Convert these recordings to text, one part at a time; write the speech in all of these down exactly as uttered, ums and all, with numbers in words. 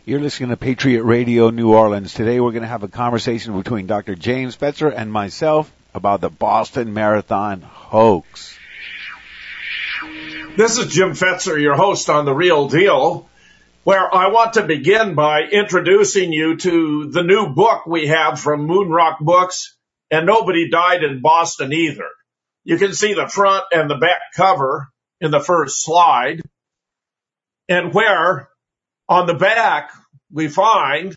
You're listening to Patriot Radio New Orleans. Today we're going to have a conversation between Doctor James Fetzer and myself about the Boston Marathon hoax. This is Jim Fetzer, your host on The Real Deal, where I want to begin by introducing you to the new book we have from Moonrock Books, And Nobody Died in Boston Either. You can see the front and the back cover in the first slide, and where on the back we find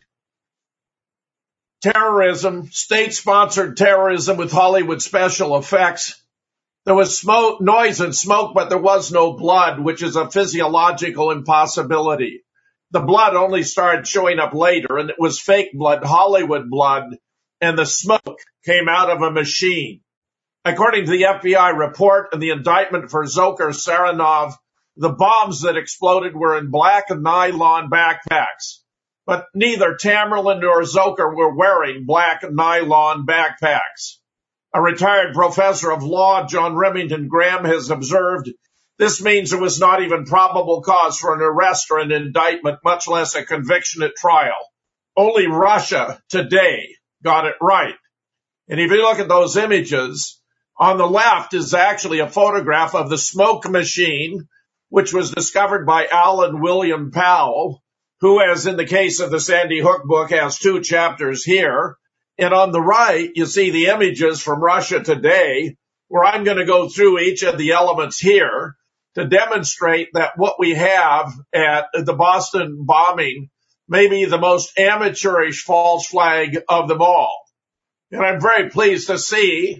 terrorism, state-sponsored terrorism with Hollywood special effects. There was smoke, noise and smoke, but there was no blood, which is a physiological impossibility. The blood only started showing up later, and it was fake blood, Hollywood blood, and the smoke came out of a machine. According to the F B I report and the indictment for Dzhokhar Saranov, the bombs that exploded were in black nylon backpacks. But neither Tamerlan nor Dzhokhar were wearing black nylon backpacks. A retired professor of law, John Remington Graham, has observed this means there was not even probable cause for an arrest or an indictment, much less a conviction at trial. Only Russia today got it right. And if you look at those images, on the left is actually a photograph of the smoke machine, which was discovered by Alan William Powell, who, as in the case of the Sandy Hook book, has two chapters here. And on the right, you see the images from Russia today, where I'm going to go through each of the elements here to demonstrate that what we have at the Boston bombing may be the most amateurish false flag of them all. And I'm very pleased to see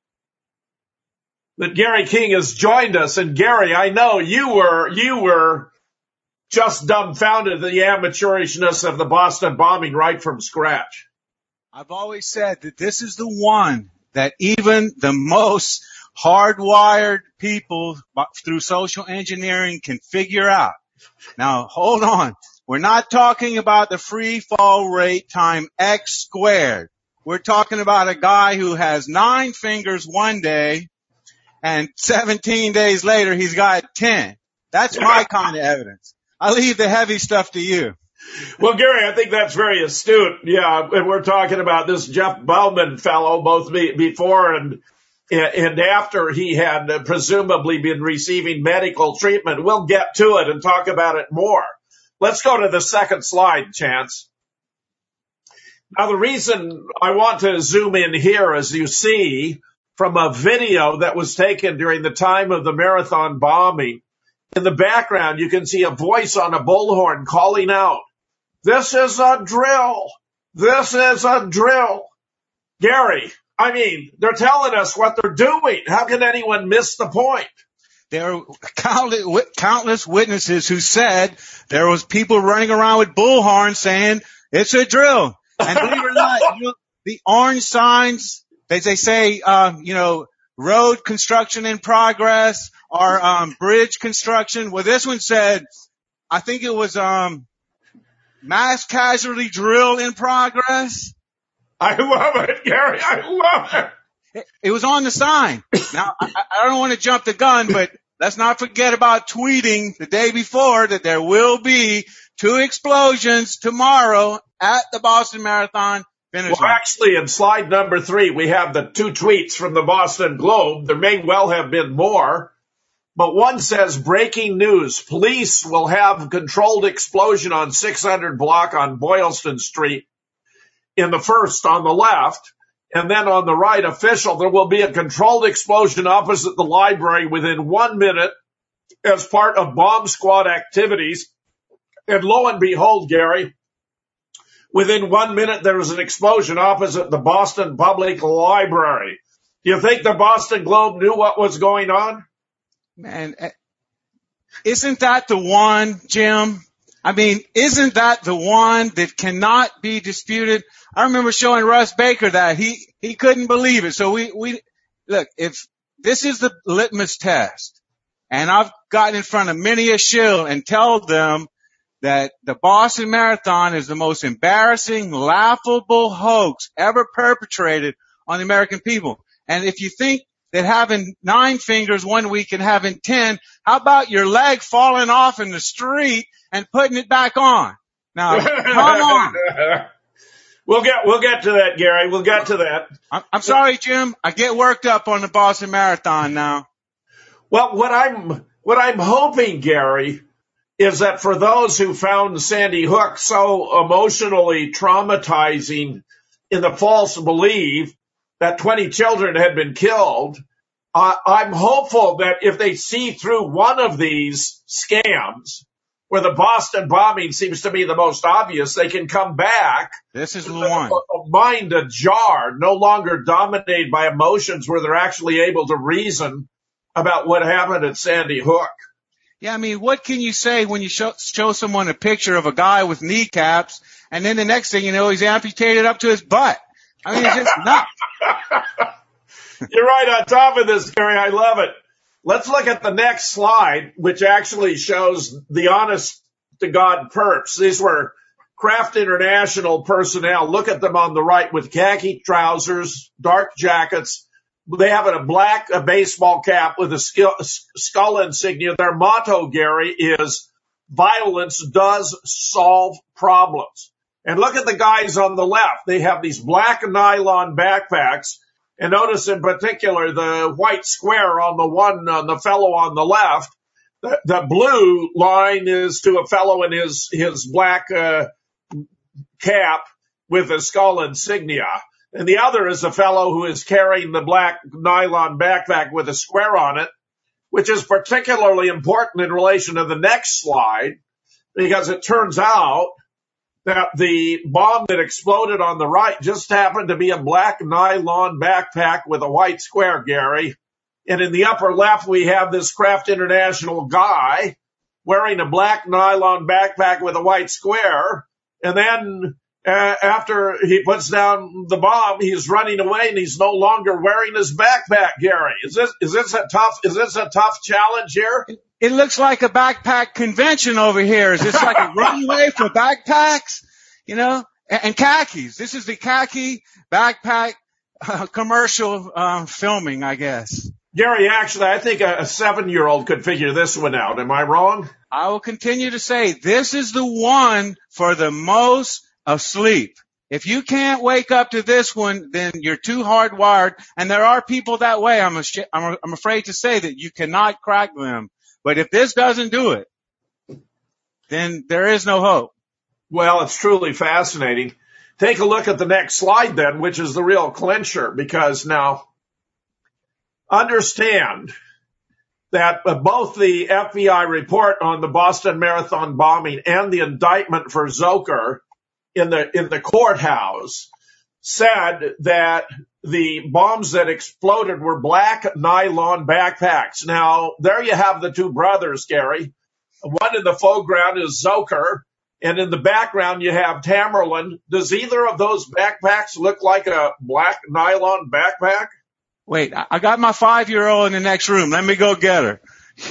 that Gary King has joined us. And Gary, I know you were you were just dumbfounded at the amateurishness of the Boston bombing right from scratch. I've always said that this is the one that even the most hardwired people through social engineering can figure out. Now, hold on. We're not talking about the free fall rate time X squared. We're talking about a guy who has nine fingers one day and seventeen days later he's got ten. That's my kind of evidence. I leave the heavy stuff to you. Well, Gary, I think that's very astute. Yeah, and we're talking about this Jeff Bauman fellow, both before and and after he had presumably been receiving medical treatment. We'll get to it and talk about it more. Let's go to the second slide, Chance. Now, the reason I want to zoom in here, as you see, from a video that was taken during the time of the marathon bombing, in the background, you can see a voice on a bullhorn calling out, "This is a drill. This is a drill." Gary, I mean, they're telling us what they're doing. How can anyone miss the point? There are countless, countless witnesses who said there was people running around with bullhorns saying it's a drill. And believe it or not, you know, the orange signs, they, they say, um, you know, road construction in progress or um, bridge construction. Well, this one said, I think it was um, mass casualty drill in progress. I love it, Gary. I love it. It, it was on the sign. Now, I, I don't want to jump the gun, but let's not forget about tweeting the day before that there will be two explosions tomorrow at the Boston Marathon finish Well, line. actually, in slide number three, we have the two tweets from the Boston Globe. There may well have been more, but one says, breaking news, police will have controlled explosion on six hundred block on Boylston Street. In the first on the left, and then on the right, official, there will be a controlled explosion opposite the library within one minute as part of bomb squad activities. And lo and behold, Gary, within one minute, there was an explosion opposite the Boston Public Library. Do you think the Boston Globe knew what was going on? Man, isn't that the one, Jim? I mean, isn't that the one that cannot be disputed? I remember showing Russ Baker that he, he couldn't believe it. So we, we, look, if this is the litmus test, and I've gotten in front of many a shill and told them that the Boston Marathon is the most embarrassing, laughable hoax ever perpetrated on the American people. And if you think that having nine fingers one week and having ten, how about your leg falling off in the street and putting it back on? Now, come on. We'll get we'll get to that, Gary. We'll get to that. I'm, I'm sorry, Jim. I get worked up on the Boston Marathon now. Well, what I'm what I'm hoping, Gary, is that for those who found Sandy Hook so emotionally traumatizing in the false belief that twenty children had been killed, uh, I'm hopeful that if they see through one of these scams, where the Boston bombing seems to be the most obvious, they can come back. This is the one. A mind ajar, no longer dominated by emotions, where they're actually able to reason about what happened at Sandy Hook. Yeah, I mean, what can you say when you show, show someone a picture of a guy with kneecaps, and then the next thing you know, he's amputated up to his butt? I mean, it's just nuts. You're right on top of this, Gary. I love it. Let's look at the next slide, which actually shows the honest-to-God perps. These were Kraft International personnel. Look at them on the right with khaki trousers, dark jackets. They have a black a baseball cap with a skull insignia. Their motto, Gary, is violence does solve problems. And look at the guys on the left. They have these black nylon backpacks. And notice in particular the white square on the one, on the fellow on the left. The, the blue line is to a fellow in his, his black uh, cap with a skull insignia. And the other is a fellow who is carrying the black nylon backpack with a square on it, which is particularly important in relation to the next slide, because it turns out that the bomb that exploded on the right just happened to be a black nylon backpack with a white square, Gary. And in the upper left, we have this Kraft International guy wearing a black nylon backpack with a white square. And then uh, after he puts down the bomb, he's running away and he's no longer wearing his backpack, Gary. Is this, is this a tough, is this a tough challenge here? It looks like a backpack convention over here. Is this like a runway for backpacks? You know, and, and khakis. This is the khaki backpack uh, commercial um, filming, I guess. Gary, actually, I think a, a seven-year-old could figure this one out. Am I wrong? I will continue to say this is the one for the most asleep. If you can't wake up to this one, then you're too hardwired. And there are people that way. I'm, a, I'm, I'm afraid to say that you cannot crack them. But if this doesn't do it, then there is no hope. Well, it's truly fascinating. Take a look at the next slide then, which is the real clincher, because now understand that both the F B I report on the Boston Marathon bombing and the indictment for Zoker in the in the courthouse said that the bombs that exploded were black nylon backpacks. Now, there you have the two brothers, Gary. One in the foreground is Zoker, and in the background you have Tamerlan. Does either of those backpacks look like a black nylon backpack? Wait, I got my five-year-old in the next room. Let me go get her.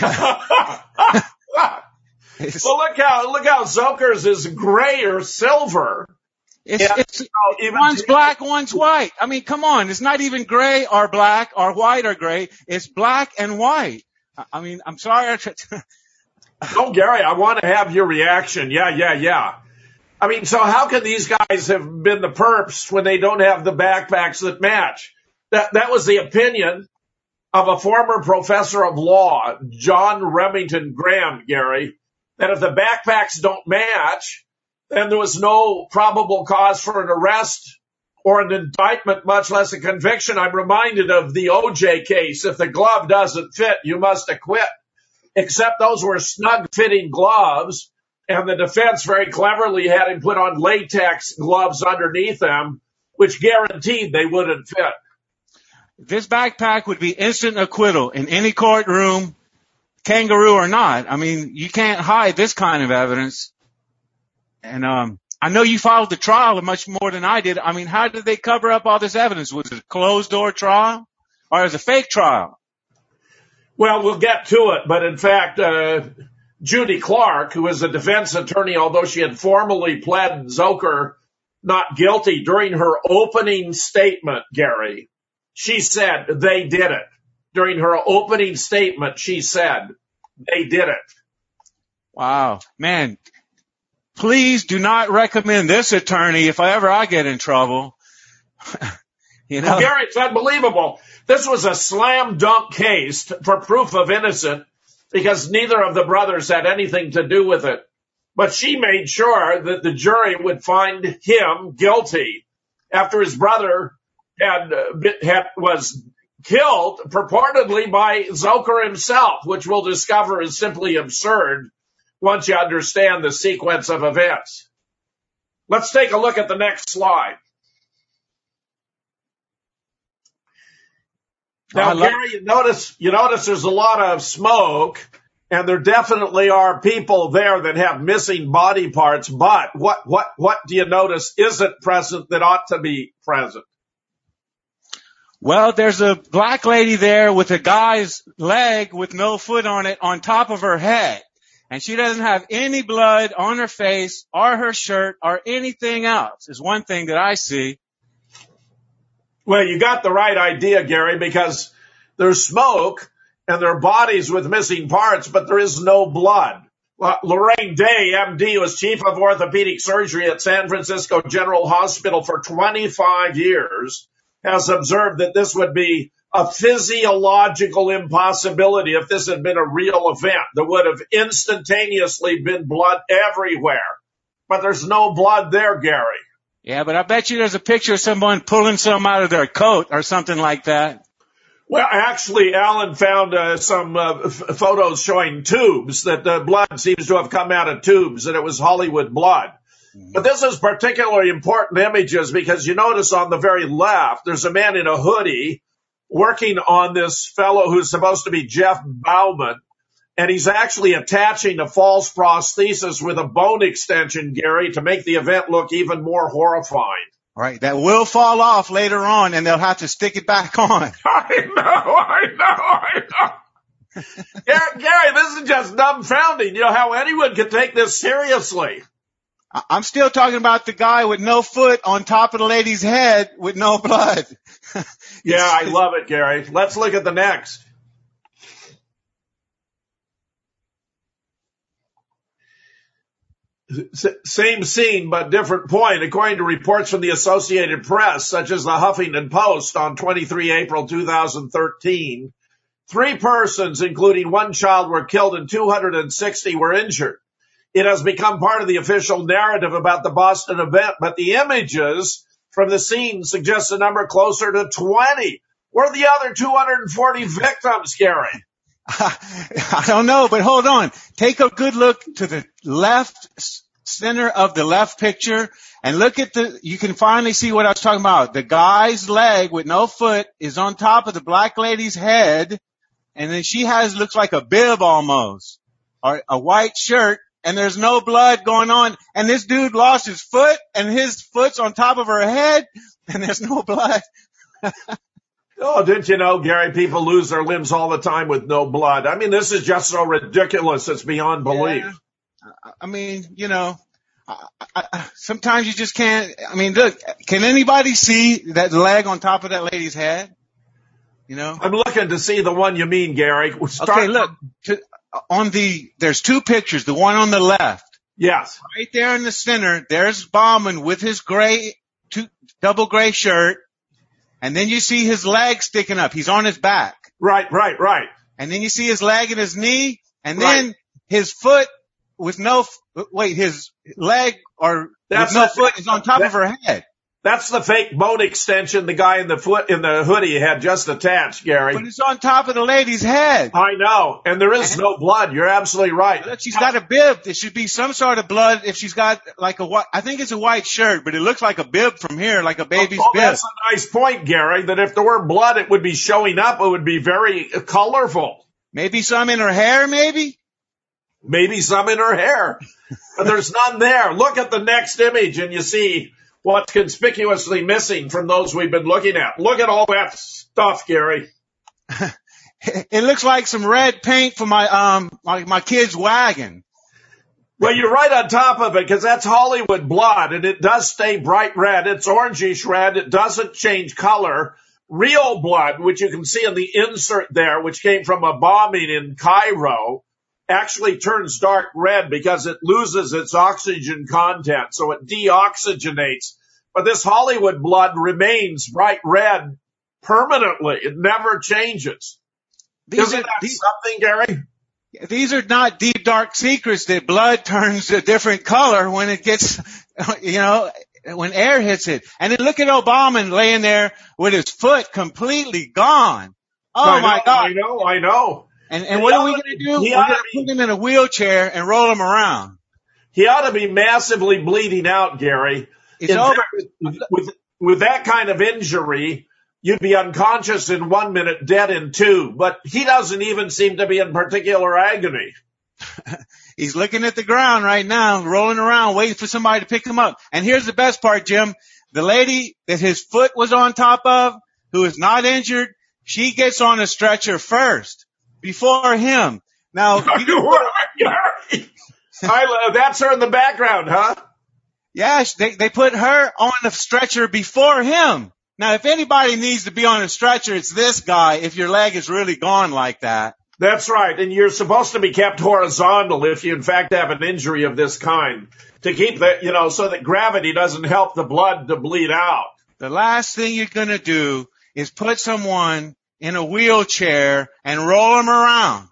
Well, look how look how Zoker's is gray or silver. It's, yeah, it's you know, even one's black, one's white. I mean, come on. It's not even gray or black or white or gray. It's black and white. I mean, I'm sorry. No, Gary, I want to have your reaction. Yeah, yeah, yeah. I mean, so how can these guys have been the perps when they don't have the backpacks that match? That that was the opinion of a former professor of law, John Remington Graham, Gary, that if the backpacks don't match, then there was no probable cause for an arrest or an indictment, much less a conviction. I'm reminded of the O J case. If the glove doesn't fit, you must acquit. Except those were snug-fitting gloves, and the defense very cleverly had him put on latex gloves underneath them, which guaranteed they wouldn't fit. This backpack would be instant acquittal in any courtroom, kangaroo or not. I mean, you can't hide this kind of evidence. And um, I know you followed the trial much more than I did. I mean, how did they cover up all this evidence? Was it a closed-door trial or was it a fake trial? Well, we'll get to it. But in fact, uh, Judy Clark, who is a defense attorney, although she had formally pled Zoker not guilty, during her opening statement, Gary, she said they did it. During her opening statement, she said they did it. Wow, man. please do not recommend this attorney if I ever I get in trouble. You know, Gary, it's unbelievable. This was a slam dunk case for proof of innocence because neither of the brothers had anything to do with it. But she made sure that the jury would find him guilty after his brother had, had was killed purportedly by Zocher himself, which we'll discover is simply absurd once you understand the sequence of events. Let's take a look at the next slide. Now, love- Gary, you notice, you notice there's a lot of smoke, and there definitely are people there that have missing body parts, but what, what, what do you notice isn't present that ought to be present? Well, there's a black lady there with a guy's leg with no foot on it on top of her head. And she doesn't have any blood on her face or her shirt or anything else, is one thing that I see. Well, you got the right idea, Gary, because there's smoke and there are bodies with missing parts, but there is no blood. Well, Lorraine Day, M D, was chief of orthopedic surgery at San Francisco General Hospital for twenty-five years, has observed that this would be a physiological impossibility if this had been a real event. There would have instantaneously been blood everywhere. But there's no blood there, Gary. Yeah, but I bet you there's a picture of someone pulling some out of their coat or something like that. Well, actually, Alan found uh, some uh, f- photos showing tubes, that the blood seems to have come out of tubes, and it was Hollywood blood. Mm-hmm. But this is particularly important images because you notice on the very left, there's a man in a hoodie working on this fellow who's supposed to be Jeff Bauman, and he's actually attaching a false prosthesis with a bone extension, Gary, to make the event look even more horrifying. All right, that will fall off later on, and they'll have to stick it back on. I know, I know, I know. Gary, Gary, this is just dumbfounding. You know how anyone could take this seriously. I'm still talking about the guy with no foot on top of the lady's head with no blood. Yeah, I love it, Gary. Let's look at the next. S- same scene, but different point. According to reports from the Associated Press, such as the Huffington Post on the twenty-third of April, two thousand thirteen, three persons, including one child, were killed and two hundred sixty were injured. It has become part of the official narrative about the Boston event, but the images from the scene suggest a number closer to twenty. Where are the other two hundred forty victims, Gary? I don't know, but hold on. Take a good look to the left center of the left picture and look at the, you can finally see what I was talking about. The guy's leg with no foot is on top of the black lady's head, and then she has, looks like a bib almost, or a white shirt, and there's no blood going on, and this dude lost his foot, and his foot's on top of her head, and there's no blood. Oh, didn't you know, Gary, people lose their limbs all the time with no blood? I mean, this is just so ridiculous, it's beyond belief. Yeah. I mean, you know, I, I, sometimes you just can't, I mean, look, can anybody see that leg on top of that lady's head? You know? I'm looking to see the one you mean, Gary. Start- okay, look, to, on the, there's two pictures, the one on the left. Yes. Right there in the center, there's Bauman with his gray, two, double gray shirt. And then you see his leg sticking up. He's on his back. Right, right, right. And then you see his leg and his knee. And Right. then his foot with no, wait, his leg or That's with no a- foot is on top that- of her head. That's the fake bone extension the guy in the foot in the hoodie had just attached, Gary. But it's on top of the lady's head. I know. And there is no blood. You're absolutely right. Look, she's got a bib. There should be some sort of blood if she's got like a white, I think it's a white shirt, but it looks like a bib from here, like a baby's Oh, bib. that's a nice point, Gary, that if there were blood, it would be showing up. It would be very colorful. Maybe some in her hair, maybe? Maybe some in her hair. But there's none there. Look at the next image and you see what's conspicuously missing from those we've been looking at. Look at all that stuff, Gary. It looks like some red paint for my, um, my, my kid's wagon. Well, you're right on top of it because that's Hollywood blood and it does stay bright red. It's orangish red. It doesn't change color. Real blood, which you can see in the insert there, which came from a bombing in Cairo, actually turns dark red because it loses its oxygen content, so it deoxygenates. But this Hollywood blood remains bright red permanently. It never changes. These Isn't are, that these, something, Gary? these are not deep, dark secrets that blood turns a different color when it gets, you know, when air hits it. And then look at Obama laying there with his foot completely gone. Oh, I my know, God. I know, I know. And, and what are we going to do? He We're ought going to to put him in a wheelchair and roll him around. He ought to be massively bleeding out, Gary. It's In over. fact, With, with, with that kind of injury, you'd be unconscious in one minute, dead in two. But he doesn't even seem to be in particular agony. He's looking at the ground right now, rolling around, waiting for somebody to pick him up. And here's the best part, Jim. The lady that his foot was on top of, who is not injured, she gets on a stretcher first, before him. Now, you Gary, I, that's her in the background, huh? yeah, they, they put her on the stretcher before him. Now, if anybody needs to be on a stretcher, it's this guy, if your leg is really gone like that. That's right. And you're supposed to be kept horizontal if you, in fact, have an injury of this kind, to keep the, you know, so that gravity doesn't help the blood to bleed out. The last thing you're going to do is put someone in a wheelchair and roll them around.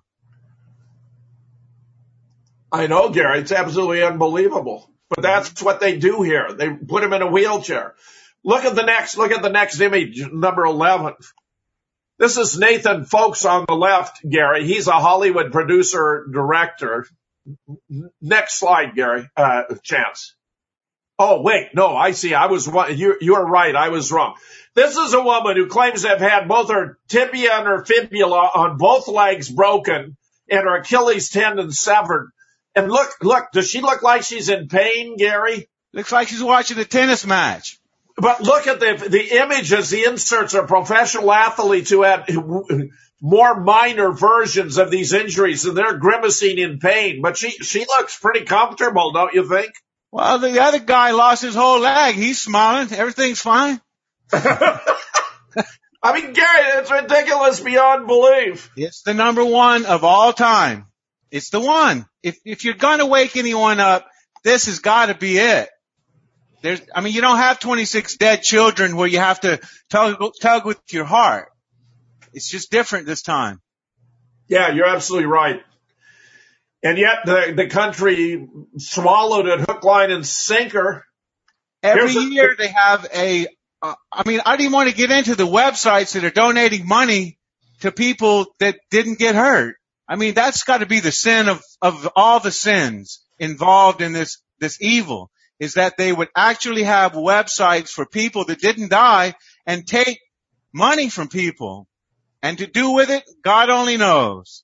I know, Gary. It's absolutely unbelievable. But that's what they do here. They put him in a wheelchair. Look at the next, look at the next image, number eleven. This is Nathan Folks on the left, Gary. He's a Hollywood producer, director. Next slide, Gary, uh, Chance. Oh, wait, no, I see. I was, you're, you're right. I was wrong. This is a woman who claims to have had both her tibia and her fibula on both legs broken and her Achilles tendon severed. And look, look, does she look like she's in pain, Gary? Looks like she's watching a tennis match. But look at the the images, the inserts are professional athletes who had more minor versions of these injuries, and they're grimacing in pain. But she, she looks pretty comfortable, don't you think? Well, the other guy lost his whole leg. He's smiling. Everything's fine. I mean, Gary, it's ridiculous beyond belief. It's the number one of all time. It's the one. If if you're going to wake anyone up, this has got to be it. There's, I mean, you don't have twenty-six dead children where you have to tug, tug with your heart. It's just different this time. Yeah, you're absolutely right. And yet the, the country swallowed it hook, line, and sinker. Every Here's year a, they have a, uh, I mean, I didn't want to get into the websites that are donating money to people that didn't get hurt. I mean, that's got to be the sin of, of all the sins involved in this, this evil, is that they would actually have websites for people that didn't die and take money from people. And to do with it, God only knows.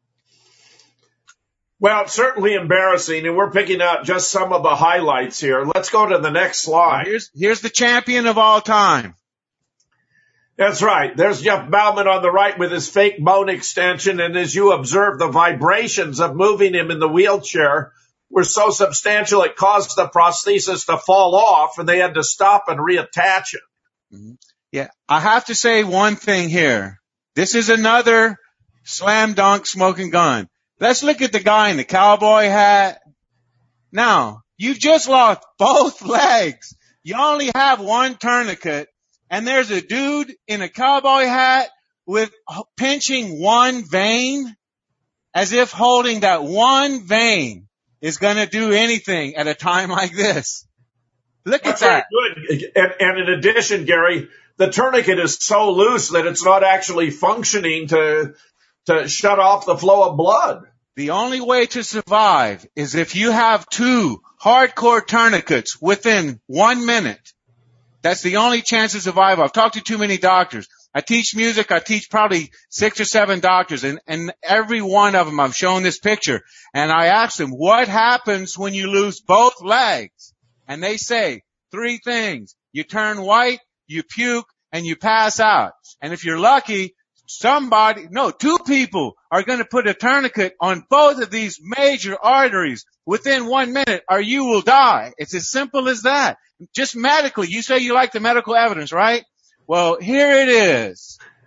Well, it's certainly embarrassing, and we're picking out just some of the highlights here. Let's go to the next slide. Here's, here's the champion of all time. That's right. There's Jeff Bauman on the right with his fake bone extension, and as you observe, the vibrations of moving him in the wheelchair were so substantial it caused the prosthesis to fall off, and they had to stop and reattach it. Mm-hmm. Yeah, I have to say one thing here. This is another slam dunk smoking gun. Let's look at the guy in the cowboy hat. Now, you've just lost both legs. You only have one tourniquet, and there's a dude in a cowboy hat with pinching one vein, as if holding that one vein is going to do anything at a time like this. Look at That's that. Very good. And, and in addition, Gary, the tourniquet is so loose that it's not actually functioning to to shut off the flow of blood. The only way to survive is if you have two hardcore tourniquets within one minute. That's the only chance to survive. I've talked to too many doctors. I teach music. I teach probably six or seven doctors, and, and every one of them I've shown this picture. And I ask them, what happens when you lose both legs? And they say three things. You turn white, you puke, and you pass out. And if you're lucky, somebody, no, two people are going to put a tourniquet on both of these major arteries within one minute, or you will die. It's as simple as that. Just medically, you say you like the medical evidence, right? Well, here it is.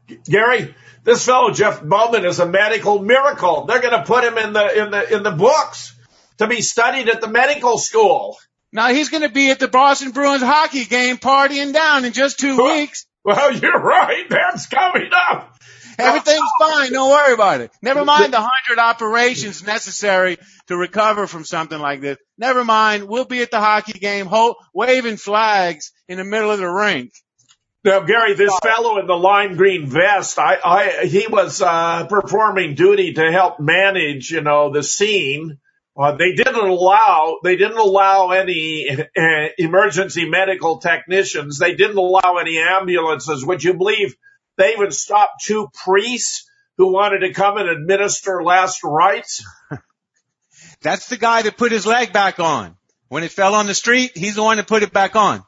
Gary, this fellow Jeff Bowman is a medical miracle. They're going to put him in the in the in the books to be studied at the medical school. Now he's going to be at the Boston Bruins hockey game partying down in just two well, weeks. Well, you're right. That's coming up. Everything's fine. Don't worry about it. Never mind the hundred operations necessary to recover from something like this. Never mind. We'll be at the hockey game ho- waving flags in the middle of the rink. Now, Gary, this fellow in the lime green vest, I, I, he was uh, performing duty to help manage, you know, the scene. Uh, they didn't allow, they didn't allow any uh, emergency medical technicians. They didn't allow any ambulances. Would you believe they even stopped two priests who wanted to come and administer last rites? That's the guy that put his leg back on. When it fell on the street, he's the one that put it back on.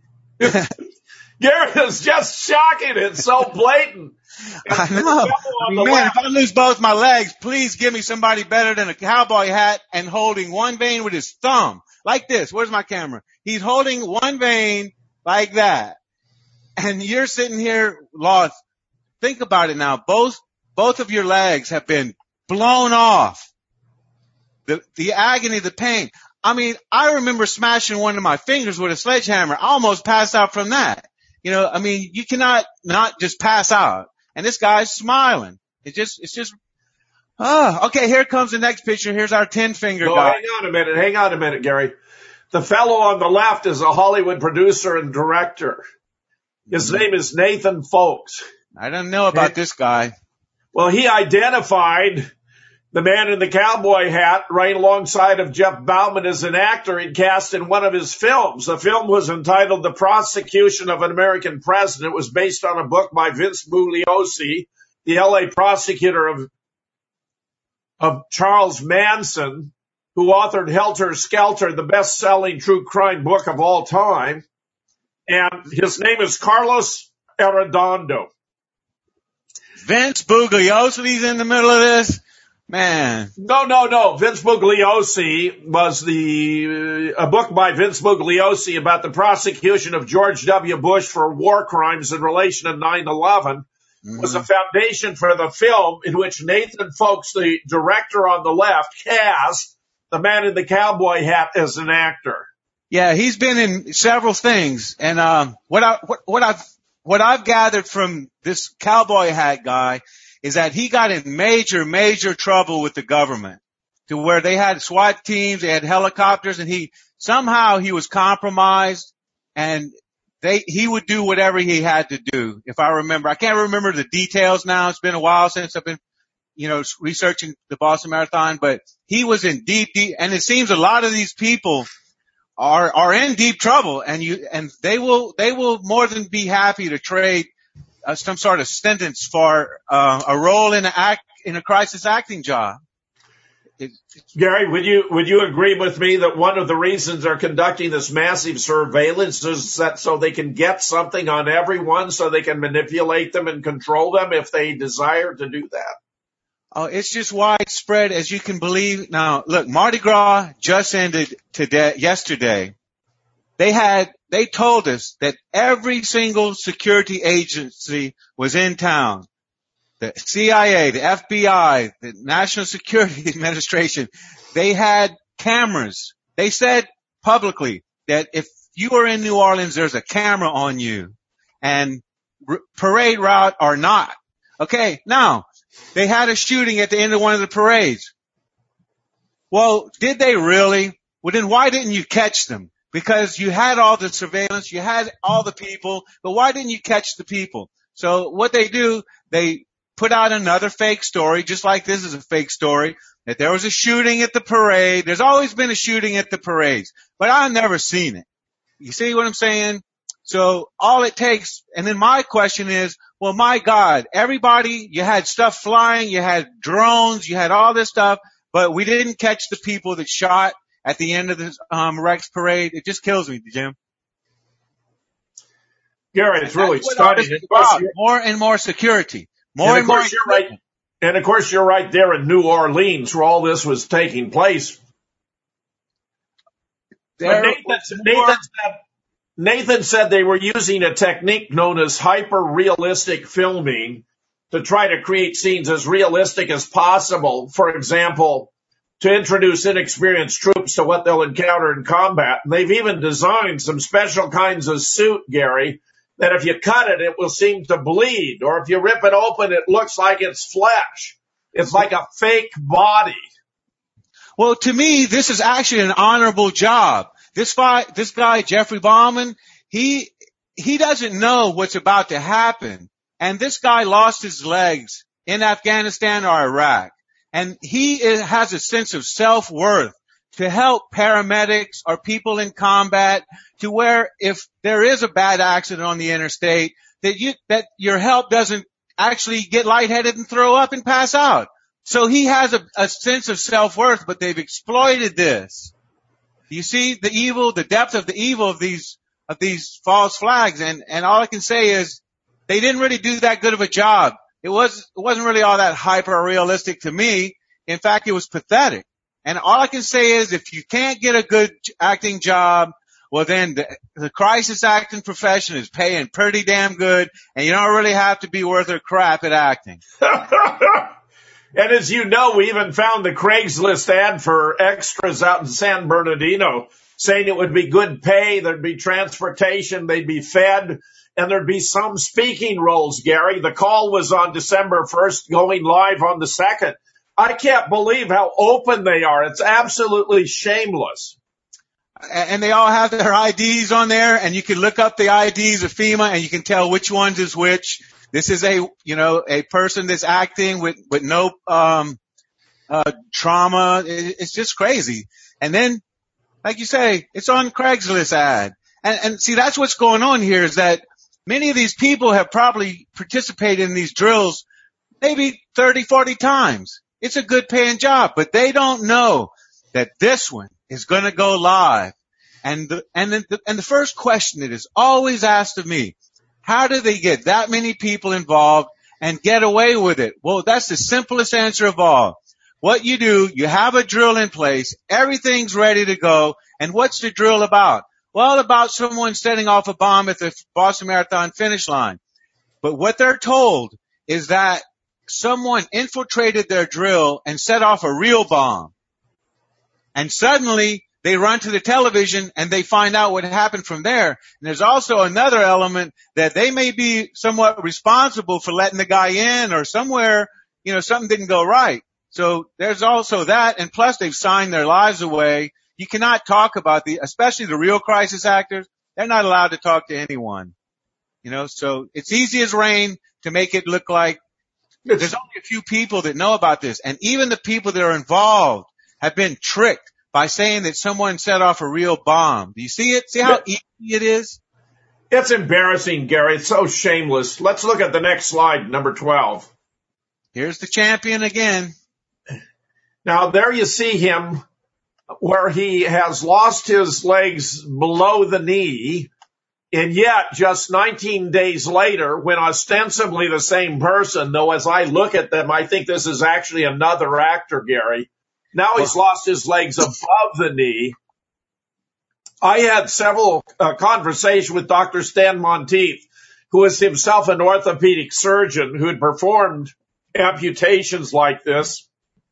Gary, it's just shocking. It's so blatant. I know. I mean, man, if I lose both my legs, please give me somebody better than a cowboy hat and holding one vein with his thumb. Like this. Where's my camera? He's holding one vein like that. And you're sitting here lost. Think about it now. Both, both of your legs have been blown off. The, the agony, the pain. I mean, I remember smashing one of my fingers with a sledgehammer. I almost passed out from that. You know, I mean, you cannot not just pass out. And this guy's smiling. It's just, it's just, oh, okay, here comes the next picture. Here's our ten finger no, guy. Hang on a minute. Hang on a minute, Gary. The fellow on the left is a Hollywood producer and director. His name is Nathan Folks. I don't know about and, this guy. Well, he identified the man in the cowboy hat right alongside of Jeff Bauman as an actor he'd cast in one of his films. The film was entitled The Prosecution of an American President. It was based on a book by Vince Bugliosi, the L A prosecutor of, of Charles Manson, who authored Helter Skelter, the best-selling true crime book of all time. And his name is Carlos Arredondo. Vince Bugliosi's in the middle of this? Man. No, no, no. Vince Bugliosi was the, uh, a book by Vince Bugliosi about the prosecution of George W. Bush for war crimes in relation to nine eleven mm-hmm. was a foundation for the film in which Nathan Folks, the director on the left, cast the man in the cowboy hat as an actor. Yeah, he's been in several things. And, um, what I, what, what I've, what I've gathered from this cowboy hat guy is that he got in major, major trouble with the government to where they had SWAT teams, they had helicopters, and he, somehow he was compromised and they, he would do whatever he had to do, if I remember. I can't remember the details now. It's been a while since I've been, you know, researching the Boston Marathon, but he was in deep, deep, and it seems a lot of these people are, are in deep trouble and you, and they will, they will more than be happy to trade Uh, some sort of sentence for uh, a role in a act in a crisis acting job. It, Gary, would you would you agree with me that one of the reasons they're conducting this massive surveillance is that so they can get something on everyone, so they can manipulate them and control them if they desire to do that? Oh, it's just widespread, as you can believe. Now, look, Mardi Gras just ended today, yesterday. They had. They told us that every single security agency was in town. The C I A, the F B I, the National Security Administration, they had cameras. They said publicly that if you are in New Orleans, there's a camera on you. And r- parade route or not. Okay, now, they had a shooting at the end of one of the parades. Well, did they really? Well, then why didn't you catch them? Because you had all the surveillance, you had all the people, but why didn't you catch the people? So what they do, they put out another fake story, just like this is a fake story, that there was a shooting at the parade. There's always been a shooting at the parades, but I've never seen it. You see what I'm saying? So all it takes, and then my question is, well, my God, everybody, you had stuff flying, you had drones, you had all this stuff, but we didn't catch the people that shot at the end of the um, Rex parade. It just kills me, Jim. Gary, it's really stunning. More and more security. More and, and more. You're right. And of course, you're right there in New Orleans where all this was taking place. But Nathan, Nathan, said, Nathan said they were using a technique known as hyper-realistic filming to try to create scenes as realistic as possible. For example, to introduce inexperienced troops to what they'll encounter in combat. And they've even designed some special kinds of suit, Gary, that if you cut it, it will seem to bleed. Or if you rip it open, it looks like it's flesh. It's like a fake body. Well, to me, this is actually an honorable job. This guy, this guy, Jeffrey Bauman, he, he doesn't know what's about to happen. And this guy lost his legs in Afghanistan or Iraq. And he is, has a sense of self-worth to help paramedics or people in combat to where if there is a bad accident on the interstate, that you, that your help doesn't actually get lightheaded and throw up and pass out. So he has a, a sense of self-worth, but they've exploited this. You see the evil, the depth of the evil of these, of these false flags. And, and all I can say is they didn't really do that good of a job. It was, it wasn't really all that hyper realistic to me. In fact, it was pathetic. And all I can say is if you can't get a good acting job, well then the, the crisis acting profession is paying pretty damn good and you don't really have to be worth a crap at acting. And as you know, we even found the Craigslist ad for extras out in San Bernardino saying it would be good pay, there'd be transportation, they'd be fed, and there'd be some speaking roles, Gary. The call was on December first, going live on the second. I can't believe how open they are. It's absolutely shameless. And they all have their I Ds on there, and you can look up the I Ds of FEMA, and you can tell which ones is which. This is a, you know, a person that's acting with, with no, um, uh, trauma. It's just crazy. And then, like you say, it's on Craigslist ad. And, and see, that's what's going on here is that many of these people have probably participated in these drills maybe thirty, forty times. It's a good paying job, but they don't know that this one is going to go live. And the, and the, and the first question that is always asked of me, how do they get that many people involved and get away with it? Well, that's the simplest answer of all. What you do, you have a drill in place, everything's ready to go, and what's the drill about? Well, about someone setting off a bomb at the Boston Marathon finish line. But what they're told is that someone infiltrated their drill and set off a real bomb. And suddenly they run to the television and they find out what happened from there. And there's also another element that they may be somewhat responsible for letting the guy in or somewhere, you know, something didn't go right. So there's also that. And plus they've signed their lives away. You cannot talk about the, especially the real crisis actors. They're not allowed to talk to anyone, you know, so it's easy as rain to make it look like there's only a few people that know about this. And even the people that are involved have been tricked by saying that someone set off a real bomb. Do you see it? See how easy it is? It's embarrassing, Gary. It's so shameless. Let's look at the next slide, number twelve. Here's the champion again. Now, there you see him where he has lost his legs below the knee. And yet, just nineteen days later, when ostensibly the same person, though as I look at them, I think this is actually another actor, Gary. Now he's lost his legs above the knee. I had several uh, conversations with Doctor Stan Monteith, who is himself an orthopedic surgeon who had performed amputations like this.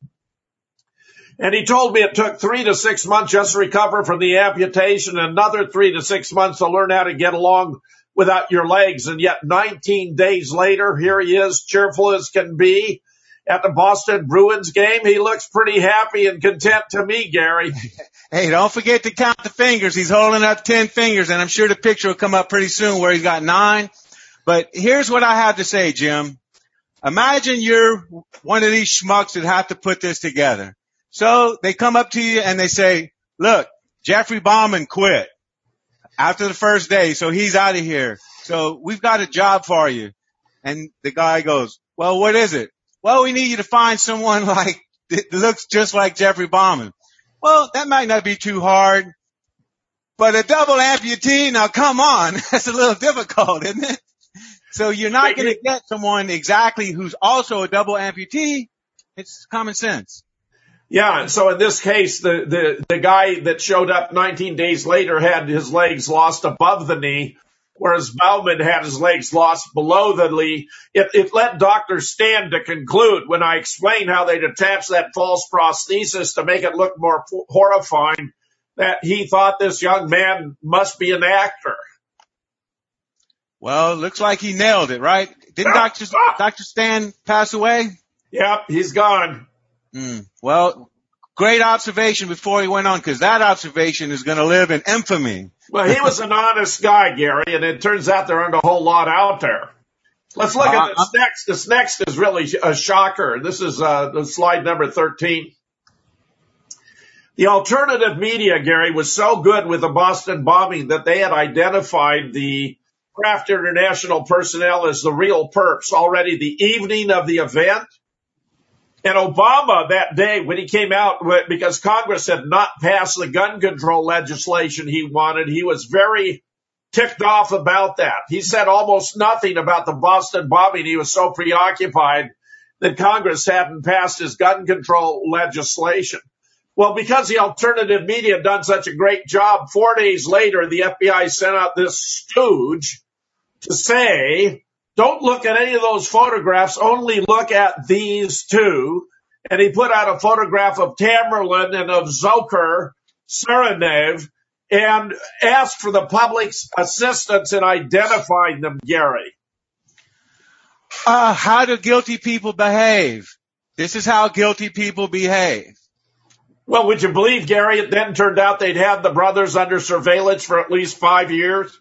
And he told me it took three to six months just to recover from the amputation, another three to six months to learn how to get along without your legs. And yet nineteen days later, here he is, cheerful as can be. At the Boston Bruins game, he looks pretty happy and content to me, Gary. Hey, don't forget to count the fingers. He's holding up ten fingers, and I'm sure the picture will come up pretty soon where he's got nine. But here's what I have to say, Jim. Imagine you're one of these schmucks that have to put this together. So they come up to you and they say, look, Jeffrey Bauman quit after the first day, so he's out of here. So we've got a job for you. And the guy goes, well, what is it? Well, we need you to find someone like that looks just like Jeffrey Bauman. Well, that might not be too hard, but a double amputee, now come on, that's a little difficult, isn't it? So you're not going to get someone exactly who's also a double amputee. It's common sense. Yeah, so in this case, the, the, the guy that showed up nineteen days later had his legs lost above the knee, whereas Bauman had his legs lost below the knee. It, it led Doctor Stan to conclude, when I explained how they'd attach that false prosthesis to make it look more f- horrifying, that he thought this young man must be an actor. Well, it looks like he nailed it, right? Didn't Doctor Doctor Stan pass away? Yep, he's gone. Mm. Well, great observation before he went on, because that observation is going to live in infamy. Well, he was an honest guy, Gary, and it turns out there aren't a whole lot out there. Let's look uh, at this next. This next is really a shocker. This is uh, the slide number thirteen. The alternative media, Gary, was so good with the Boston bombing that they had identified the Kraft International personnel as the real perps already the evening of the event. And Obama that day, when he came out, because Congress had not passed the gun control legislation he wanted, he was very ticked off about that. He said almost nothing about the Boston bombing. He was so preoccupied that Congress hadn't passed his gun control legislation. Well, because the alternative media had done such a great job, four days later, the F B I sent out this stooge to say, don't look at any of those photographs, only look at these two. And he put out a photograph of Tamerlan and of Dzhokhar Tsarnaev and asked for the public's assistance in identifying them, Gary. Uh, how do guilty people behave? This is how guilty people behave. Well, would you believe, Gary, it then turned out they'd had the brothers under surveillance for at least five years?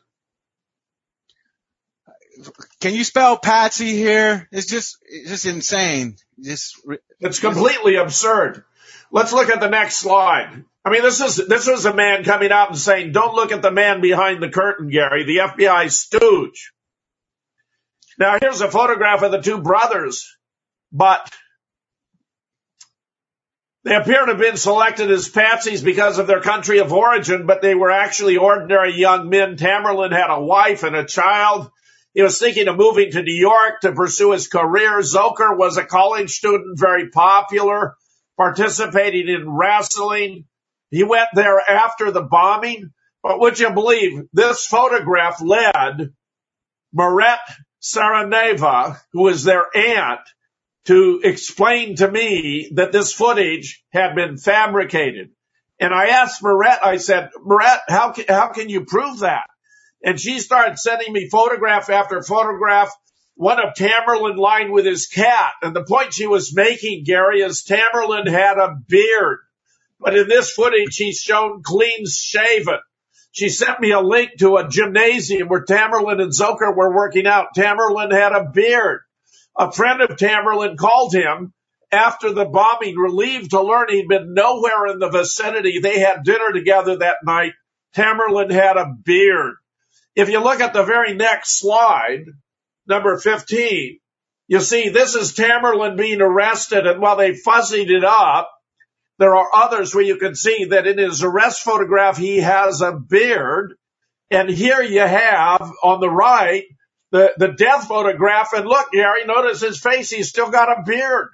Can you spell Patsy here? It's just, it's just insane. Just, it's completely absurd. Let's look at the next slide. I mean, this is, this was a man coming out and saying, don't look at the man behind the curtain, Gary, the F B I stooge. Now, here's a photograph of the two brothers, but they appear to have been selected as patsies because of their country of origin, but they were actually ordinary young men. Tamerlan had a wife and a child. He was thinking of moving to New York to pursue his career. Dzhokhar was a college student, very popular, participating in wrestling. He went there after the bombing. But would you believe this photograph led Maret Tsarnaeva, who is their aunt, to explain to me that this footage had been fabricated. And I asked Maret, I said, Maret, how can, how can you prove that? And she started sending me photograph after photograph, one of Tamerlan lying with his cat. And the point she was making, Gary, is Tamerlan had a beard. But in this footage, he's shown clean shaven. She sent me a link to a gymnasium where Tamerlan and Dzhokhar were working out. Tamerlan had a beard. A friend of Tamerlan called him after the bombing, relieved to learn he'd been nowhere in the vicinity. They had dinner together that night. Tamerlan had a beard. If you look at the very next slide, number fifteen, you see this is Tamerlan being arrested, and while they fuzzied it up, there are others where you can see that in his arrest photograph he has a beard. And here you have on the right the, the death photograph, and look, Gary, notice his face, he's still got a beard.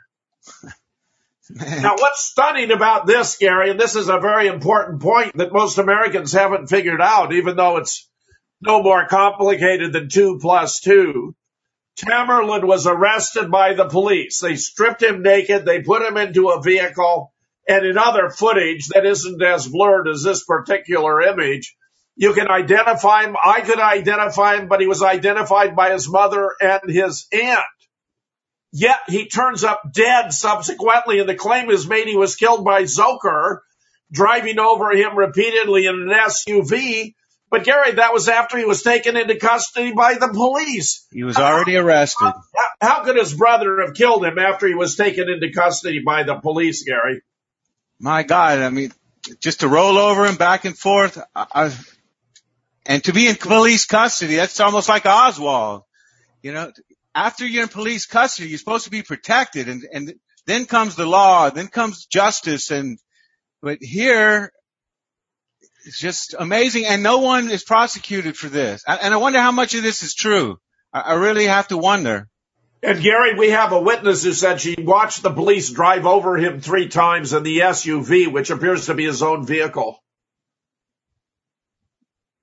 Now, what's stunning about this, Gary, and this is a very important point that most Americans haven't figured out, even though it's no more complicated than two plus two. Tamerlan was arrested by the police. They stripped him naked. They put him into a vehicle. And in other footage that isn't as blurred as this particular image, you can identify him. I could identify him, but he was identified by his mother and his aunt. Yet he turns up dead subsequently, and the claim is made he was killed by Dzhokhar, driving over him repeatedly in an S U V. But, Gary, that was after he was taken into custody by the police. He was already arrested. How, how could his brother have killed him after he was taken into custody by the police, Gary? My God, I mean, just to roll over him back and forth, I, I, and to be in police custody, that's almost like Oswald. You know, after you're in police custody, you're supposed to be protected, and, and then comes the law, then comes justice, and but here, it's just amazing, and no one is prosecuted for this. And I wonder how much of this is true. I really have to wonder. And, Gary, we have a witness who said she watched the police drive over him three times in the S U V, which appears to be his own vehicle.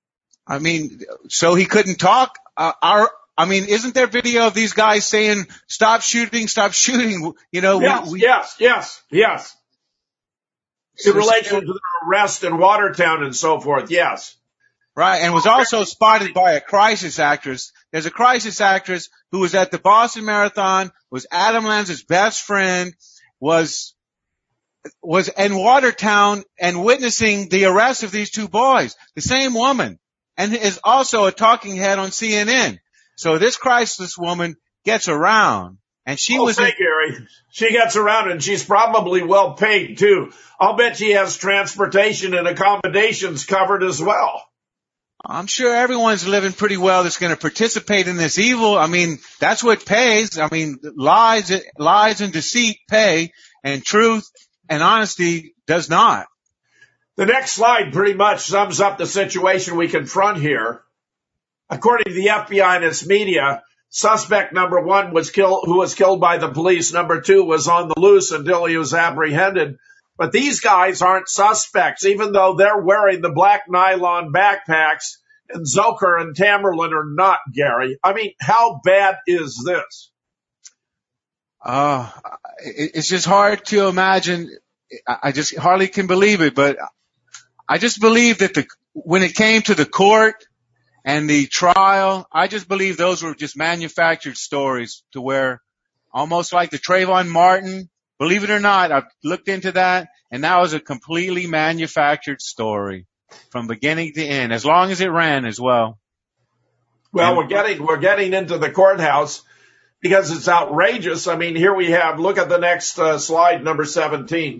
I mean, so he couldn't talk. Uh, our, I mean, isn't there video of these guys saying, stop shooting, stop shooting? You know, yes, we, we, yes, yes, yes. In so, relation to their arrest in Watertown and so forth, yes. Right, and was also spotted by a crisis actress. There's a crisis actress who was at the Boston Marathon, was Adam Lanza's best friend, was was in Watertown and witnessing the arrest of these two boys. The same woman, and is also a talking head on C N N. So this crisis woman gets around, and she oh, was. Say, in, Gary, she gets around, and she's probably well paid too. I'll bet she has transportation and accommodations covered as well. I'm sure everyone's living pretty well that's going to participate in this evil. I mean, that's what pays. I mean, lies, lies and deceit pay, and truth and honesty does not. The next slide pretty much sums up the situation we confront here. According to the F B I and its media, suspect number one was killed, who was killed by the police. Number two was on the loose until he was apprehended. But these guys aren't suspects, even though they're wearing the black nylon backpacks, and Zoker and Tamerlan are not, Gary. I mean, how bad is this? Uh, it's just hard to imagine. I just hardly can believe it, but I just believe that the, when it came to the court and the trial, I just believe those were just manufactured stories to where almost like the Trayvon Martin. Believe it or not, I've looked into that, and that was a completely manufactured story from beginning to end, as long as it ran as well. Well, and, we're getting we're getting into the courthouse because it's outrageous. I mean, here we have, look at the next uh, slide, number seventeen.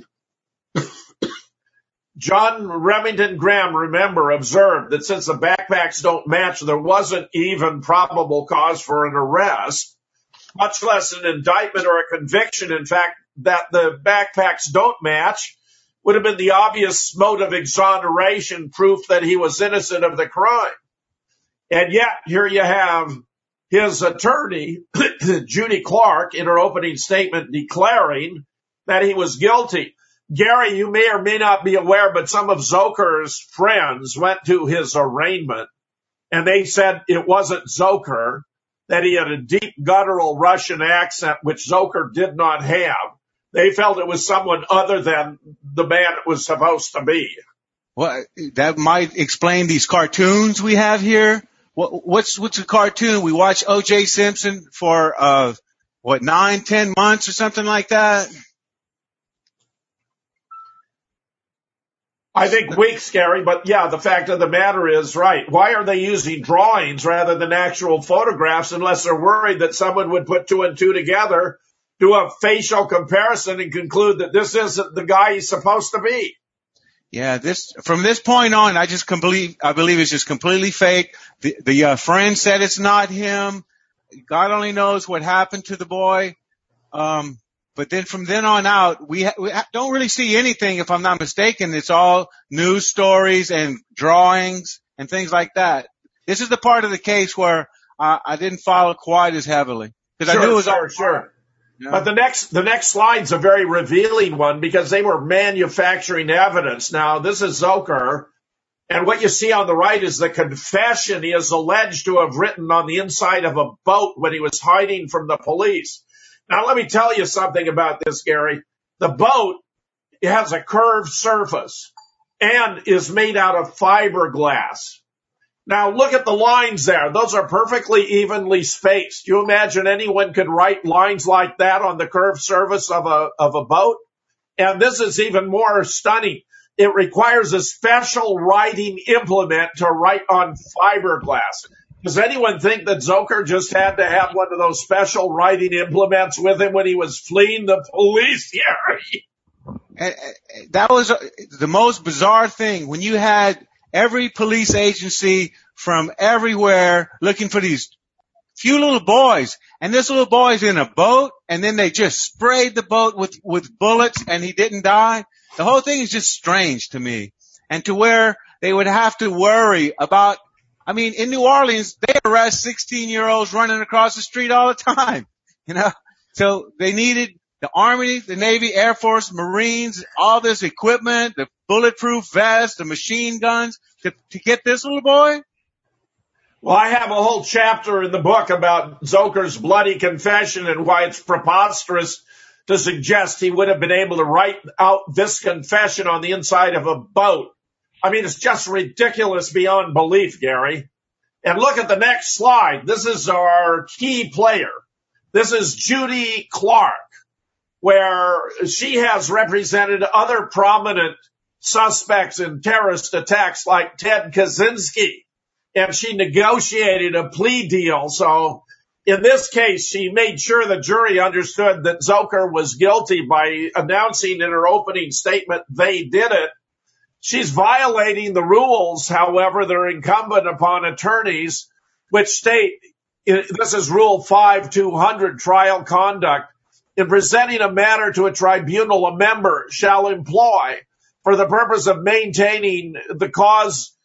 John Remington Graham, remember, observed that since the backpacks don't match, there wasn't even probable cause for an arrest, much less an indictment or a conviction. In fact, that the backpacks don't match would have been the obvious mode of exoneration, proof that he was innocent of the crime. And yet, here you have his attorney, Judy Clark, in her opening statement declaring that he was guilty. Gary, you may or may not be aware, but some of Zoker's friends went to his arraignment, and they said it wasn't Zoker, that he had a deep guttural Russian accent, which Zoker did not have. They felt it was someone other than the man it was supposed to be. Well, that might explain these cartoons we have here. What, what's what's a cartoon? We watch O J Simpson for uh what nine, ten months or something like that. I think weeks, Gary, but yeah, the fact of the matter is, right, why are they using drawings rather than actual photographs unless they're worried that someone would put two and two together, do a facial comparison, and conclude that this isn't the guy he's supposed to be? Yeah, this from this point on, I just complete, I believe it's just completely fake. The, the uh, friend said it's not him. God only knows what happened to the boy. Um, But then from then on out, we, ha- we ha- don't really see anything, if I'm not mistaken. It's all news stories and drawings and things like that. This is the part of the case where uh, I didn't follow quite as heavily because sure, I knew it was sure, all sure. Yeah. But the next, the next slide's a very revealing one because they were manufacturing evidence. Now, this is Zoker, and what you see on the right is the confession he is alleged to have written on the inside of a boat when he was hiding from the police. Now, let me tell you something about this, Gary. The boat has a curved surface and is made out of fiberglass. Now, look at the lines there. Those are perfectly evenly spaced. Do you imagine anyone could write lines like that on the curved surface of a, of a boat? And this is even more stunning. It requires a special writing implement to write on fiberglass. Does anyone think that Zoker just had to have one of those special writing implements with him when he was fleeing the police? Yeah. That was the most bizarre thing. When you had every police agency from everywhere looking for these few little boys, and this little boy's in a boat, and then they just sprayed the boat with, with bullets, and he didn't die. The whole thing is just strange to me. And to where they would have to worry about, I mean, in New Orleans, they arrest sixteen-year-olds running across the street all the time, you know. So they needed the Army, the Navy, Air Force, Marines, all this equipment, the bulletproof vest, the machine guns to, to get this little boy. Well, I have a whole chapter in the book about Zoker's bloody confession and why it's preposterous to suggest he would have been able to write out this confession on the inside of a boat. I mean, it's just ridiculous beyond belief, Gary. And look at the next slide. This is our key player. This is Judy Clark, where she has represented other prominent suspects in terrorist attacks like Ted Kaczynski, and she negotiated a plea deal. So in this case, she made sure the jury understood that Zoker was guilty by announcing in her opening statement they did it. She's violating the rules, however, that are incumbent upon attorneys, which state, this is Rule five two hundred, trial conduct. In presenting a matter to a tribunal, a member shall employ, for the purpose of maintaining the cause,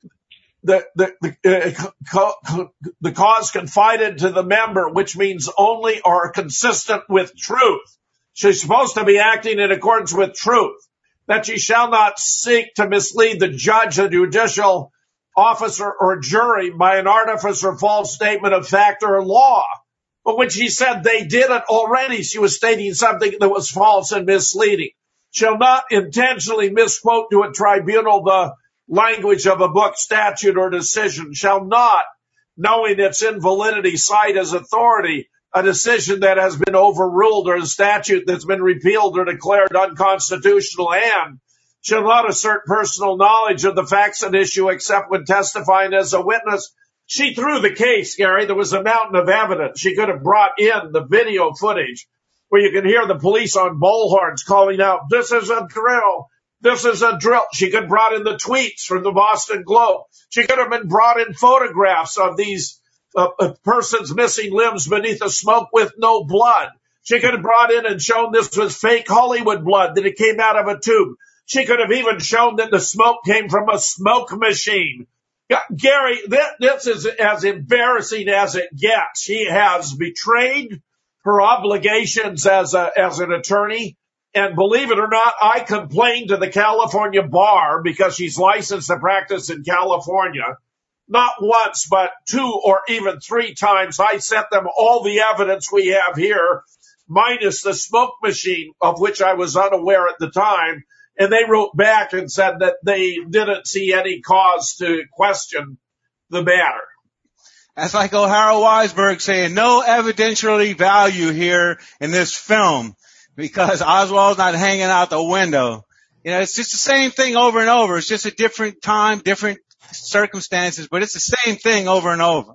the the the, uh, co- the cause confided to the member, which means only or consistent with truth. She's supposed to be acting in accordance with truth. That she shall not seek to mislead the judge, the judicial officer, or jury by an artifice or false statement of fact or law. But when she said they did it already, she was stating something that was false and misleading. Shall not intentionally misquote to a tribunal the language of a book, statute, or decision. Shall not, knowing its invalidity, cite as authority a decision that has been overruled or a statute that's been repealed or declared unconstitutional, and shall not assert personal knowledge of the facts at issue except when testifying as a witness. She threw the case, Gary. There was a mountain of evidence. She could have brought in the video footage where you can hear the police on bullhorns calling out, "This is a drill. This is a drill." She could have brought in the tweets from the Boston Globe. She could have been brought in photographs of these uh, uh, persons missing limbs beneath the smoke with no blood. She could have brought in and shown this was fake Hollywood blood, that it came out of a tube. She could have even shown that the smoke came from a smoke machine. Gary, this is as embarrassing as it gets. She has betrayed her obligations as a, as an attorney. And believe it or not, I complained to the California bar because she's licensed to practice in California. Not once, but two or even three times. I sent them all the evidence we have here, minus the smoke machine, of which I was unaware at the time. And they wrote back and said that they didn't see any cause to question the matter. That's like O'Hara Weisberg saying no evidentiary value here in this film because Oswald's not hanging out the window. You know, it's just the same thing over and over. It's just a different time, different circumstances, but it's the same thing over and over.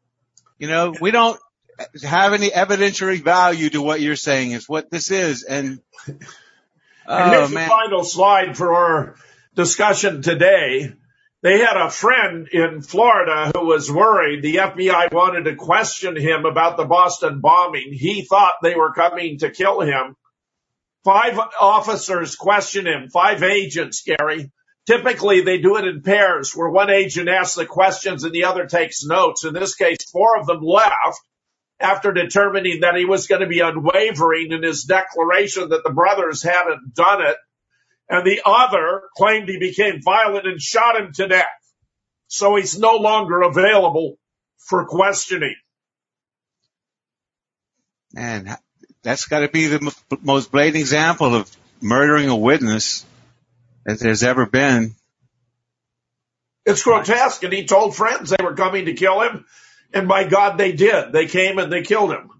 You know, we don't have any evidentiary value to what you're saying. It's what this is. And And here's oh, man. the final slide for our discussion today. They had a friend in Florida who was worried. The F B I wanted to question him about the Boston bombing. He thought they were coming to kill him. Five officers questioned him, five agents, Gary. Typically, they do it in pairs where one agent asks the questions and the other takes notes. In this case, four of them left after determining that he was going to be unwavering in his declaration that the brothers hadn't done it. And the other claimed he became violent and shot him to death. So he's no longer available for questioning. Man, that's got to be the most blatant example of murdering a witness that there's ever been. It's grotesque. And he told friends they were coming to kill him. And by God, they did. They came and they killed him.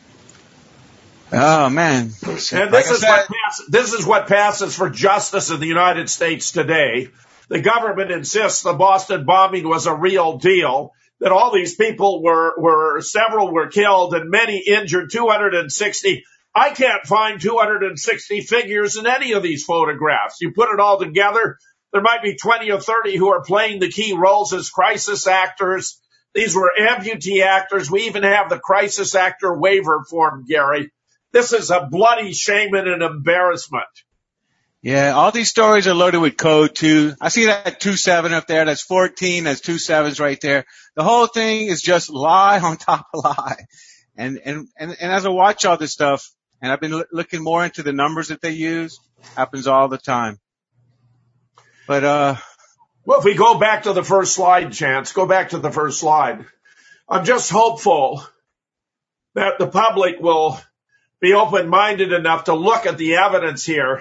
Oh, man. And this, like is what passes, this is what passes for justice in the United States today. The government insists the Boston bombing was a real deal, that all these people were, were several were killed and many injured, two hundred sixty. I can't find two hundred sixty figures in any of these photographs. You put it all together, there might be twenty or thirty who are playing the key roles as crisis actors. These were amputee actors. We even have the crisis actor waiver form, Gary. This is a bloody shame and an embarrassment. Yeah, all these stories are loaded with code too. I see that two seven up there. That's fourteen. That's two sevens right there. The whole thing is just lie on top of lie. And, and, and, and as I watch all this stuff, and I've been l- looking more into the numbers that they use, happens all the time. But, uh, Well, if we go back to the first slide, Chance, go back to the first slide. I'm just hopeful that the public will be open-minded enough to look at the evidence here.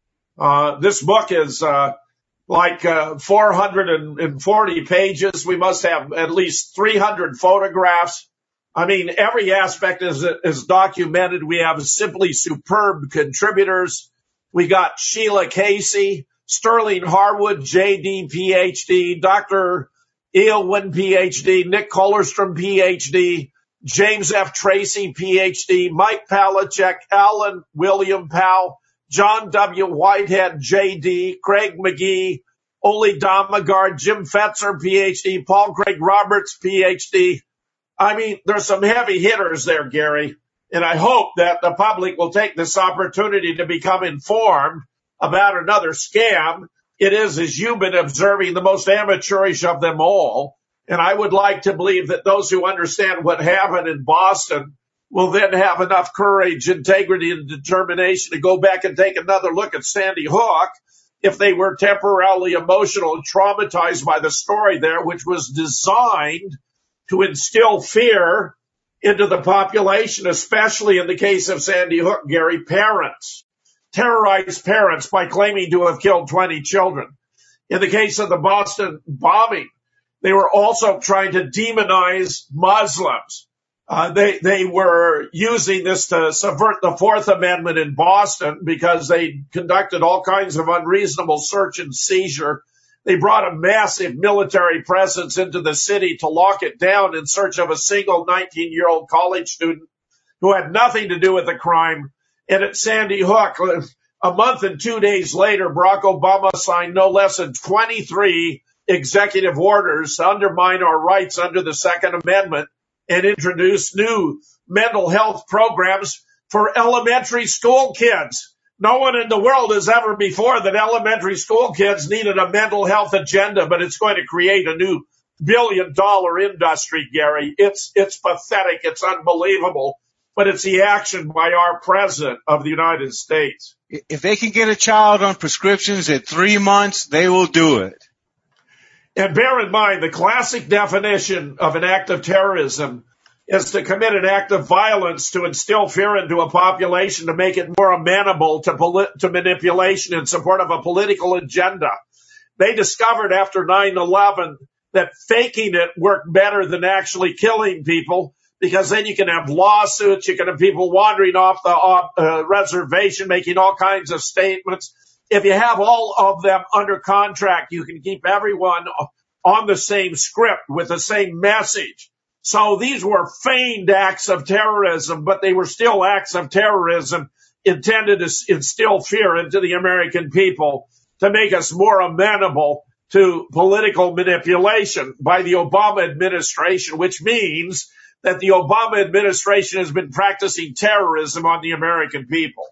Uh, this book is uh, like uh, four hundred forty pages. We must have at least three hundred photographs. I mean, every aspect is, is documented. We have simply superb contributors. We got Sheila Casey, Sterling Harwood, J D, P H D, Doctor Eowyn, P H D, Nick Kollerstrom, P H D, James F. Tracy, P H D, Mike Palachek, Alan William Powell, John W. Whitehead, J D, Craig McGee, Ole Damagard, Jim Fetzer, P H D, Paul Craig Roberts, P H D. I mean, there's some heavy hitters there, Gary, and I hope that the public will take this opportunity to become informed about another scam. It is, as you've been observing, the most amateurish of them all. And I would like to believe that those who understand what happened in Boston will then have enough courage, integrity, and determination to go back and take another look at Sandy Hook if they were temporarily emotional and traumatized by the story there, which was designed to instill fear into the population, especially in the case of Sandy Hook, Gary, parents. Terrorize parents by claiming to have killed twenty children. In the case of the Boston bombing, they were also trying to demonize Muslims. Uh, they, they were using this to subvert the Fourth Amendment in Boston because they conducted all kinds of unreasonable search and seizure. They brought a massive military presence into the city to lock it down in search of a single nineteen-year-old college student who had nothing to do with the crime. And at Sandy Hook, a month and two days later, Barack Obama signed no less than twenty-three executive orders to undermine our rights under the Second Amendment and introduce new mental health programs for elementary school kids. No one in the world has ever before that elementary school kids needed a mental health agenda, but it's going to create a new billion dollar industry, Gary. It's, it's pathetic. It's unbelievable. But it's the action by our president of the United States. If they can get a child on prescriptions at three months, they will do it. And bear in mind, the classic definition of an act of terrorism is to commit an act of violence to instill fear into a population to make it more amenable to, polit- to manipulation in support of a political agenda. They discovered after nine eleven that faking it worked better than actually killing people, because then you can have lawsuits, you can have people wandering off the uh, reservation making all kinds of statements. If you have all of them under contract, you can keep everyone on the same script with the same message. So these were feigned acts of terrorism, but they were still acts of terrorism intended to instill fear into the American people to make us more amenable to political manipulation by the Obama administration, which means that the Obama administration has been practicing terrorism on the American people.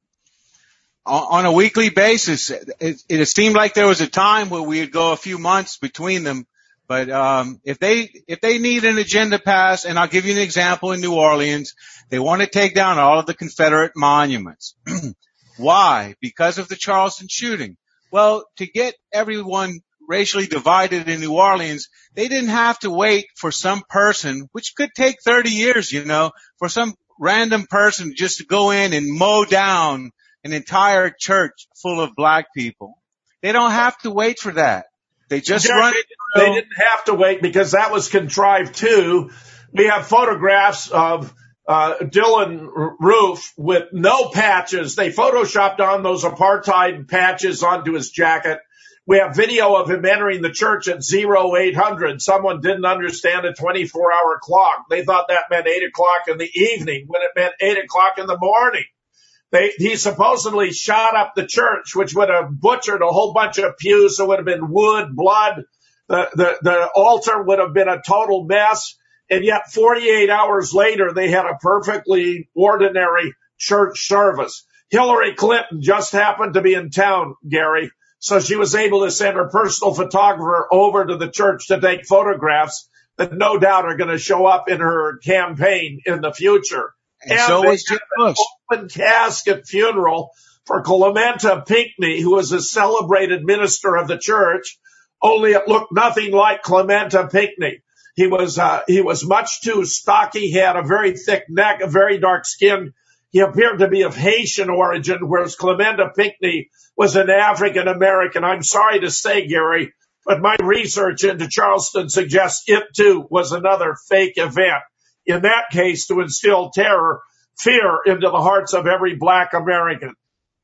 On a weekly basis, it, it seemed like there was a time where we would go a few months between them. But um, if they if they need an agenda passed, and I'll give you an example in New Orleans, they want to take down all of the Confederate monuments. Why? Because of the Charleston shooting. Well, to get everyone racially divided in New Orleans, they didn't have to wait for some person, which could take thirty years, you know, for some random person just to go in and mow down an entire church full of black people. They don't have to wait for that. They just Jerry, run it through. They didn't have to wait because that was contrived too. We have photographs of uh Dylan Roof with no patches. They photoshopped on those apartheid patches onto his jacket. We have video of him entering the church at zero eight hundred. Someone didn't understand a twenty-four hour clock. They thought that meant eight o'clock in the evening when it meant eight o'clock in the morning. They, he supposedly shot up the church, which would have butchered a whole bunch of pews. There would have been wood, blood. The, the, the altar would have been a total mess. And yet forty-eight hours later, they had a perfectly ordinary church service. Hillary Clinton just happened to be in town, Gary. So she was able to send her personal photographer over to the church to take photographs that no doubt are going to show up in her campaign in the future. And, and so was Jeb Bush. Open casket funeral for Clementa Pinckney, who was a celebrated minister of the church, only it looked nothing like Clementa Pinckney. He was, uh, he was much too stocky. He had a very thick neck, a very dark skin. He appeared to be of Haitian origin, whereas Clementa Pinckney was an African American. I'm sorry to say, Gary, but my research into Charleston suggests it too was another fake event. In that case, to instill terror, fear into the hearts of every black American.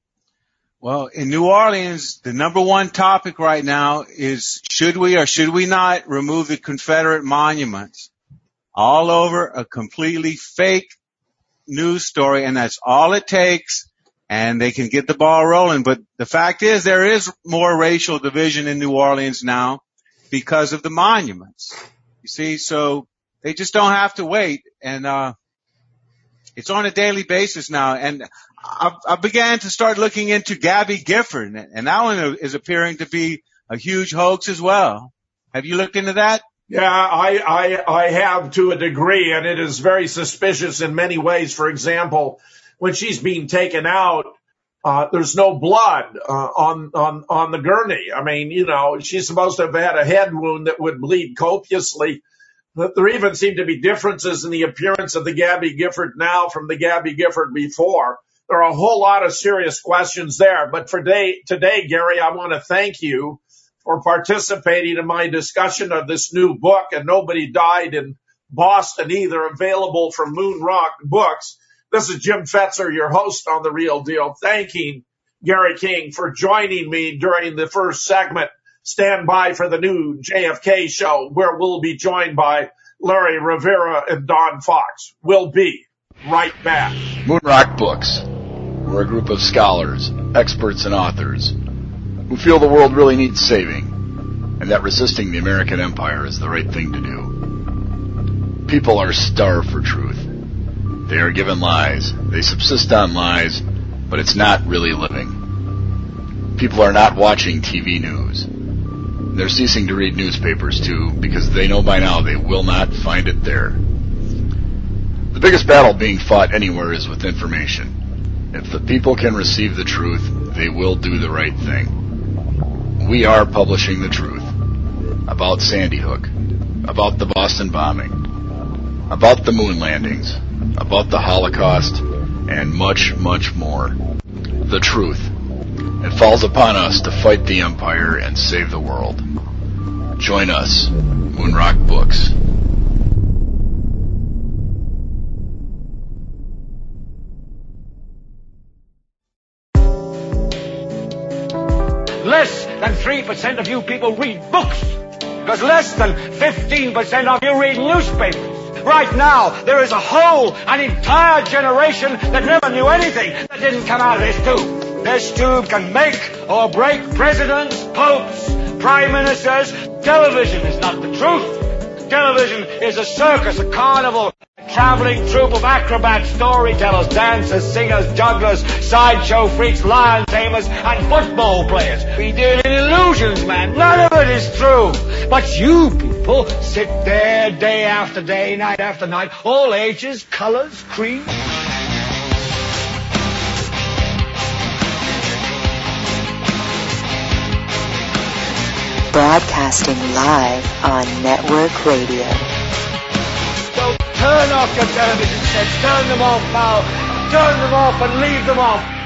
Well, in New Orleans, the number one topic right now is should we or should we not remove the Confederate monuments? All over a completely fake news story, and that's all it takes, and they can get the ball rolling. But the fact is there is more racial division in New Orleans now because of the monuments. You see, so they just don't have to wait, and uh it's on a daily basis now. And I, I began to start looking into Gabby Gifford, and that one is appearing to be a huge hoax as well. Have you looked into that? Yeah, I, I, I have to a degree, and it is very suspicious in many ways. For example, when she's being taken out, uh, there's no blood, uh, on, on, on the gurney. I mean, you know, she's supposed to have had a head wound that would bleed copiously. There even seem to be differences in the appearance of the Gabby Gifford now from the Gabby Gifford before. There are a whole lot of serious questions there. But for day, today, Gary, I want to thank you for participating in my discussion of this new book, And Nobody Died in Boston Either, available from Moon Rock Books. This is Jim Fetzer, your host on The Real Deal, thanking Gary King for joining me during the first segment. Stand by for the new J F K show, where we'll be joined by Larry Rivera and Don Fox. We'll be right back. Moonrock Books. We're a group of scholars, experts, and authors who feel the world really needs saving, and that resisting the American empire is the right thing to do. People are starved for truth. They are given lies. They subsist on lies, but it's not really living. People are not watching T V news. They're ceasing to read newspapers, too, because they know by now they will not find it there. The biggest battle being fought anywhere is with information. If the people can receive the truth, they will do the right thing. We are publishing the truth about Sandy Hook, about the Boston bombing, about the moon landings, about the Holocaust, and much, much more. The truth. It falls upon us to fight the empire and save the world. Join us, Moonrock Books. Less than three percent of you people read books, because less than fifteen percent of you read newspapers. Right now, there is a whole, an entire generation that never knew anything that didn't come out of this tube. This tube can make or break presidents, popes, prime ministers. Television is not the truth. Television is a circus, a carnival, a traveling troupe of acrobats, storytellers, dancers, singers, jugglers, sideshow freaks, lion tamers, and football players. We deal in illusions, man. None of it is true. But you people sit there day after day, night after night, all ages, colors, creeds. Broadcasting live on network radio. So turn off your television sets, turn them off now, turn them off and leave them off.